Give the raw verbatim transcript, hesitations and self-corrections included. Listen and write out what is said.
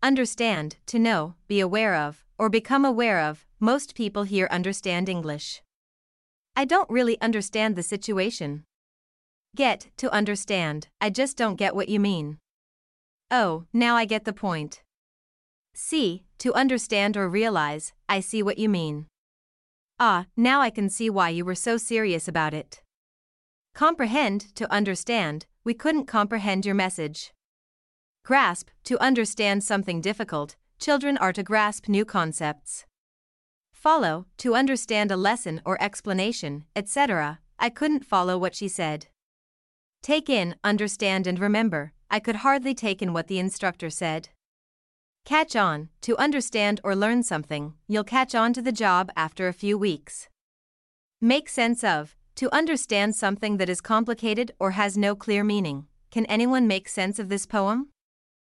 understand, to know, be aware of, or become aware of. Most people here understand English. I don't really understand the situation. Get, to understand, I just don't get what you mean. Oh, now I get the point. See, to understand or realize, I see what you mean. Ah, now I can see why you were so serious about it. Comprehend, to understand, we couldn't comprehend your message. Grasp, to understand something difficult, children are to grasp new concepts. Follow, to understand a lesson or explanation, et cetera. I couldn't follow what she said. Take in, understand and remember, I could hardly take in what the instructor said. Catch on, to understand or learn something, you'll catch on to the job after a few weeks. Make sense of, to understand something that is complicated or has no clear meaning. Can anyone make sense of this poem?